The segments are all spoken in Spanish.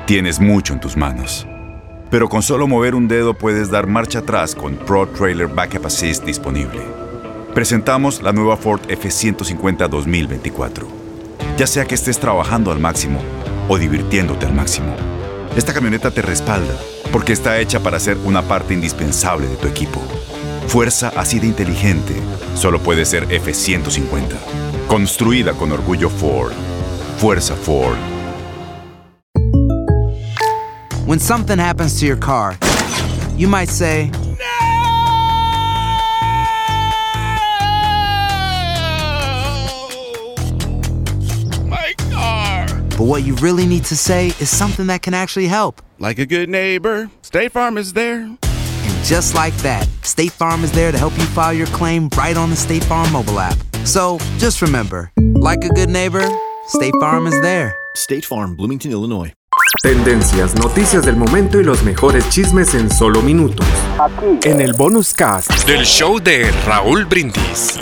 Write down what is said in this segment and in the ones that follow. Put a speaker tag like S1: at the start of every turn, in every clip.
S1: Tienes mucho en tus manos. Pero con solo mover un dedo puedes dar marcha atrás con Pro Trailer Backup Assist disponible. Presentamos la nueva Ford F-150 2024. Ya sea que estés trabajando al máximo o divirtiéndote al máximo, esta camioneta te respalda porque está hecha para ser una parte indispensable de tu equipo. Fuerza así de inteligente solo puede ser F-150. Construida con orgullo Ford. Fuerza Ford.
S2: When something happens to your car, you might say,
S3: My car!
S2: but what you really need to say is something that can actually help.
S3: Like a good neighbor, State Farm is there.
S2: And just like that, State Farm is there to help you file your claim right on the State Farm mobile app. So just remember, like a good neighbor, State Farm is there.
S4: State Farm, Bloomington, Illinois.
S5: Tendencias, noticias del momento y los mejores chismes en solo minutos. Aquí. En el Bonus Cast
S6: del show de Raúl Brindis.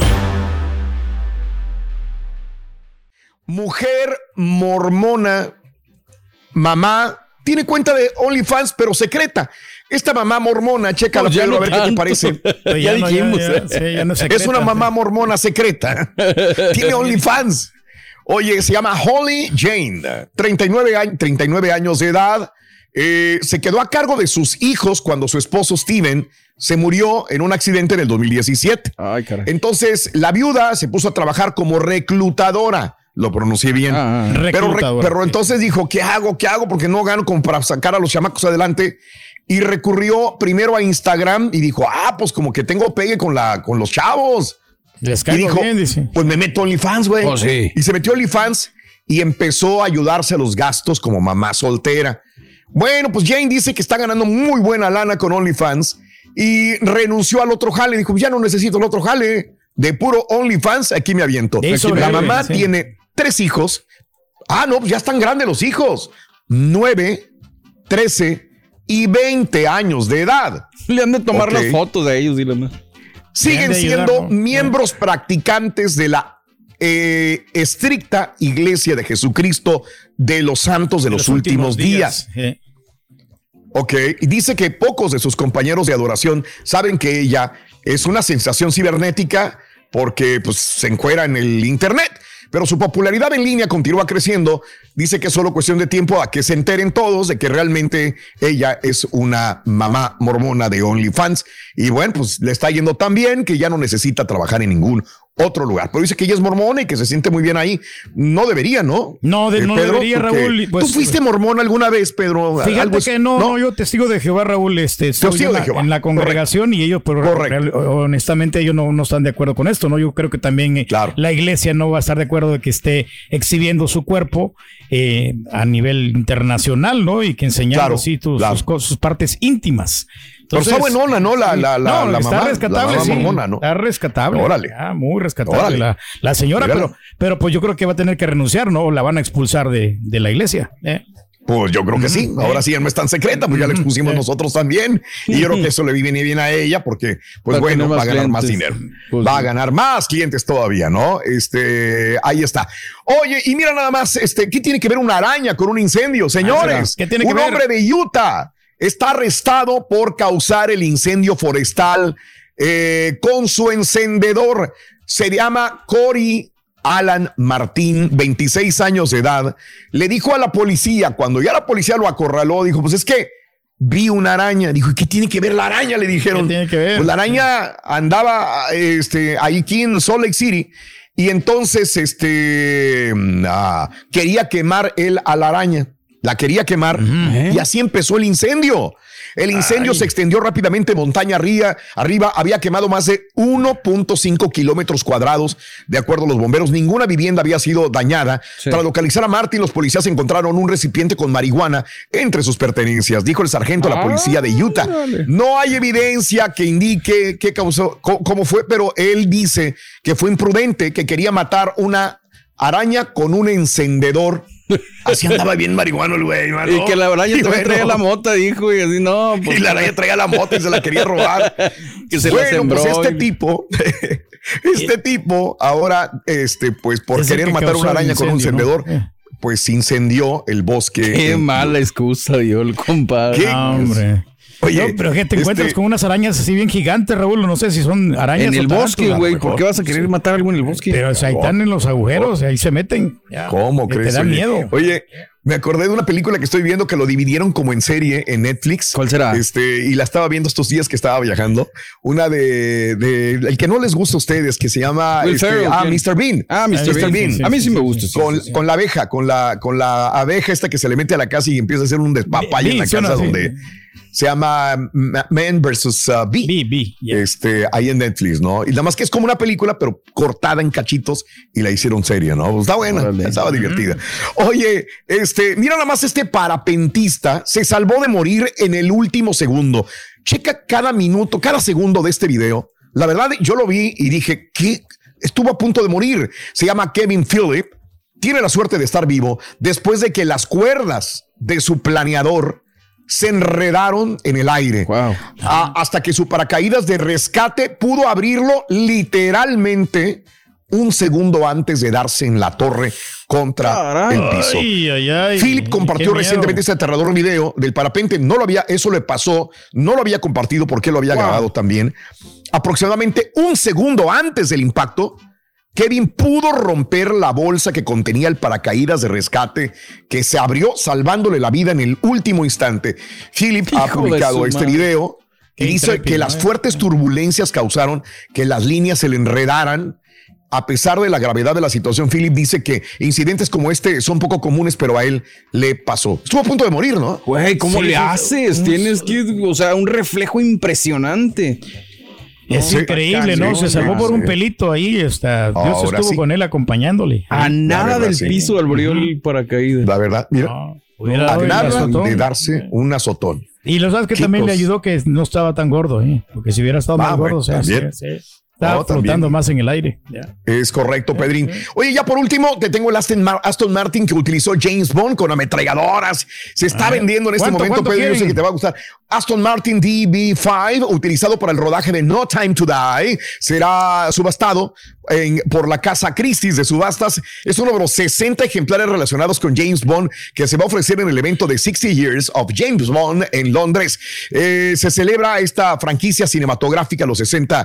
S7: Mujer mormona, mamá, tiene cuenta de OnlyFans, pero secreta. Esta mamá mormona, chécala, Pedro, a ver qué te parece.
S8: Ya dijimos. Ya no
S7: es una mamá mormona secreta. Tiene OnlyFans. Oye, se llama Holly Jane, 39 años de edad. Se quedó a cargo de sus hijos cuando su esposo Steven se murió en un accidente en el 2017. Ay, caray. Entonces, la viuda se puso a trabajar como reclutadora. Lo pronuncié bien. Pero entonces dijo, ¿qué hago? Porque no gano como para sacar a los chamacos adelante. Y recurrió primero a Instagram y dijo, pues como que tengo pegue con los chavos.
S8: Les caigo
S7: y dijo,
S8: bien, dice.
S7: Pues me meto OnlyFans, güey.
S8: Oh, sí.
S7: Y se metió OnlyFans y empezó a ayudarse a los gastos como mamá soltera. Bueno, pues Jane dice que está ganando muy buena lana con OnlyFans y renunció al otro jale. Dijo, ya no necesito el otro jale. De puro OnlyFans, aquí me aviento. La mamá tiene 3 hijos. No, pues ya están grandes los hijos. 9, 13 y 20 años de edad.
S9: Le han de tomar las fotos de ellos, dile más.
S7: Siguen siendo miembros practicantes de la estricta Iglesia de Jesucristo de los Santos de los Últimos Días. Y dice que pocos de sus compañeros de adoración saben que ella es una sensación cibernética porque pues, se encuera en el internet. Pero su popularidad en línea continúa creciendo. Dice que es solo cuestión de tiempo a que se enteren todos de que realmente ella es una mamá mormona de OnlyFans. Y bueno, pues le está yendo tan bien que ya no necesita trabajar en ningún otro lugar. Pero dice que ella es mormona y que se siente muy bien ahí. No debería, ¿no?
S8: No, no
S7: Pedro,
S8: debería, Raúl.
S7: Pues, ¿tú fuiste mormón alguna vez, Pedro?
S8: Fíjate que no, yo testigo de Jehová, Raúl. Estoy en la congregación. Correcto. Y ellos, pero honestamente, ellos no están de acuerdo con esto, ¿no? Yo creo que también la iglesia no va a estar de acuerdo de que esté exhibiendo su cuerpo a nivel internacional, ¿no? Y que enseñando así sus partes íntimas. Entonces,
S7: pero está buenona, ¿no? La mamá.
S8: Está rescatable,
S7: la mamá mormona, ¿no?
S8: Está rescatable.
S7: Órale.
S8: Muy rescatable la señora, pero pues yo creo que va a tener que renunciar, ¿no? O la van a expulsar de la iglesia.
S7: Pues yo creo que sí. Ahora sí ya no es tan secreta, pues ya la expusimos nosotros también. Y yo creo que eso le viene bien a ella porque, pues bueno, va a ganar más dinero. Pues va a ganar más clientes todavía, ¿no? Ahí está. Oye, y mira nada más, ¿qué tiene que ver una araña con un incendio, señores?
S8: ¿Qué tiene que ver?
S7: Un hombre de Utah está arrestado por causar el incendio forestal con su encendedor. Se llama Corey Alan Martín, 26 años de edad. Le dijo a la policía, cuando ya la policía lo acorraló, dijo, pues es que vi una araña. Dijo, ¿qué tiene que ver la araña? Le dijeron.
S8: ¿Qué tiene que ver?
S7: Pues la araña andaba aquí en Salt Lake City y entonces quería quemar él a la araña. La quería quemar y así empezó el incendio. El incendio se extendió rápidamente montaña arriba, había quemado más de 1.5 kilómetros cuadrados. De acuerdo a los bomberos, ninguna vivienda había sido dañada. Sí. Para localizar a Martin, los policías encontraron un recipiente con marihuana entre sus pertenencias, dijo el sargento de la policía de Utah. No hay evidencia que indique qué causó, cómo fue, pero él dice que fue imprudente, que quería matar una araña con un encendedor. Así andaba bien marihuano el güey, mano.
S9: Y que la araña traía la mota, dijo, y así no.
S7: Pues, y la araña traía la mota y se la quería robar.
S9: Que se la sembró.
S7: Pues este tipo, ahora, pues por querer matar una araña con un encendedor, pues incendió el bosque.
S9: Qué mala excusa dio el compadre.
S8: No, hombre. Oye, no, pero que te encuentras con unas arañas así bien gigantes, Raúl. No sé si son arañas
S9: en el bosque, güey. ¿Por qué vas a querer matar a algo en el bosque?
S8: Pero o sea, ahí están en los agujeros, ahí se meten. Ya.
S7: ¿Cómo crees?
S8: Te da miedo.
S7: Oye, me acordé de una película que estoy viendo que lo dividieron como en serie en Netflix.
S9: ¿Cuál será?
S7: Y la estaba viendo estos días que estaba viajando. Una de el que no les gusta a ustedes, que se llama Mr. Bean.
S9: Mr. Bean. Sí, a mí sí me gusta.
S7: Con la abeja, con la abeja esta que se le mete a la casa y empieza a hacer un despapalle en la casa donde se llama Man vs. Bee.
S8: Yeah.
S7: Ahí en Netflix, ¿no? Y nada más que es como una película, pero cortada en cachitos y la hicieron serie, ¿no? Pues está buena, estaba divertida. Oye, mira nada más, parapentista se salvó de morir en el último segundo. Checa cada minuto, cada segundo de este video. La verdad, yo lo vi y dije, ¿qué? Estuvo a punto de morir. Se llama Kevin Phillip. Tiene la suerte de estar vivo después de que las cuerdas de su planeador se enredaron en el aire.
S9: Wow.
S7: Hasta que su paracaídas de rescate pudo abrirlo literalmente un segundo antes de darse en la torre contra el piso. Philip compartió recientemente este aterrador video del parapente. Eso le pasó, no lo había compartido porque lo había grabado también. Aproximadamente un segundo antes del impacto, Kevin pudo romper la bolsa que contenía el paracaídas de rescate, que se abrió salvándole la vida en el último instante. Philip ha publicado este video y dice que las fuertes turbulencias causaron que las líneas se le enredaran. A pesar de la gravedad de la situación, Philip dice que incidentes como este son poco comunes, pero a él le pasó. Estuvo a punto de morir, ¿no?
S9: Güey, ¿cómo le haces? Tienes que, un reflejo impresionante.
S8: Es increíble, ¿no? Se salvó por un pelito ahí. Dios estuvo con él acompañándole.
S9: A nada del piso abrió el paracaídas.
S7: La verdad, mira. A nada de darse un azotón.
S8: Y lo sabes que también le ayudó que no estaba tan gordo, porque si hubiera estado más gordo, estaba flotando más en el aire. Yeah.
S7: Es correcto, Pedrín. Oye, ya por último, te tengo el Aston Martin que utilizó James Bond con ametralladoras. Se está vendiendo en este momento, Pedro. Yo sé que te va a gustar. Aston Martin DB5, utilizado para el rodaje de No Time to Die, será subastado por la casa Christie's de subastas. Es uno de los 60 ejemplares relacionados con James Bond que se va a ofrecer en el evento de 60 Years of James Bond en Londres. Se celebra esta franquicia cinematográfica los 60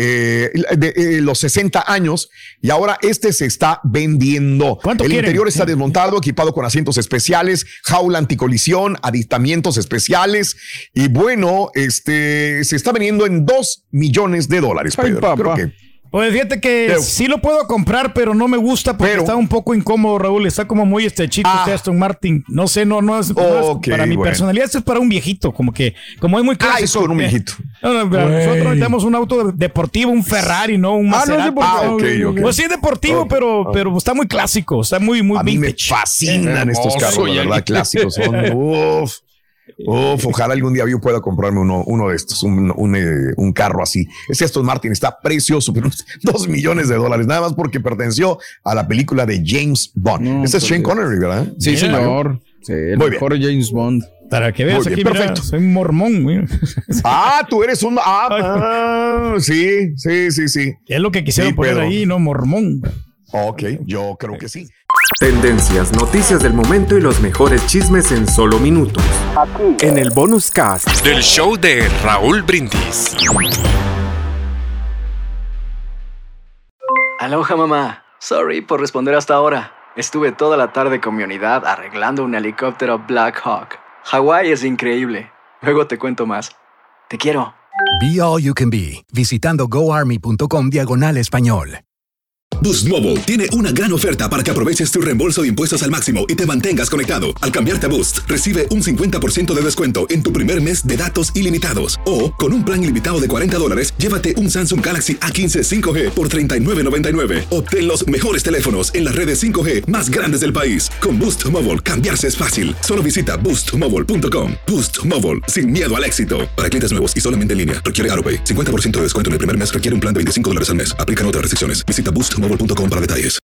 S7: años y ahora se está vendiendo.
S8: ¿Cuánto quieren?
S7: Interior está desmontado, equipado con asientos especiales, jaula anticolisión, aditamientos especiales y bueno, se está vendiendo en $2 millones, Pedro. Creo que
S8: pues fíjate que sí lo puedo comprar, pero no me gusta porque está un poco incómodo, Raúl. Está como muy chico Aston Martin. No sé, no es para mi personalidad. Esto es para un viejito, como es muy clásico.
S7: Es para un viejito.
S8: Nosotros necesitamos un auto deportivo, un Ferrari, no un Maserati. Pues sí, deportivo, pero está muy clásico. Está muy
S7: a mí me fascinan estos carros, la verdad, clásicos. Son ojalá algún día yo pueda comprarme uno de estos, un carro así. Ese Aston Martin está precioso, pero $2 millones, nada más porque perteneció a la película de James Bond. Ese es Sean Connery, ¿verdad?
S9: Sí, señor. Sí, el mejor James Bond.
S8: Para que veas aquí, perfecto. Mira, soy un mormón. Mira.
S7: Tú eres un... sí.
S8: Es lo que quisieron poner ahí, ¿no? Mormón.
S7: Ok, yo creo que sí.
S5: Tendencias, noticias del momento y los mejores chismes en solo minutos. Aquí, en el Bonus Cast
S6: del show de Raúl Brindis.
S10: Aloha, mamá. Sorry por responder hasta ahora. Estuve toda la tarde con mi unidad arreglando un helicóptero Black Hawk. Hawái es increíble. Luego te cuento más. Te quiero.
S11: Be All You Can Be, visitando goarmy.com/español.
S12: Boost Mobile tiene una gran oferta para que aproveches tu reembolso de impuestos al máximo y te mantengas conectado. Al cambiarte a Boost, recibe un 50% de descuento en tu primer mes de datos ilimitados. O, con un plan ilimitado de $40, llévate un Samsung Galaxy A15 5G por $39.99. Obtén los mejores teléfonos en las redes 5G más grandes del país. Con Boost Mobile, cambiarse es fácil. Solo visita boostmobile.com. Boost Mobile, sin miedo al éxito. Para clientes nuevos y solamente en línea, requiere AutoPay. 50% de descuento en el primer mes requiere un plan de $25 al mes. Aplican otras restricciones. Visita boostmobile.com para detalles.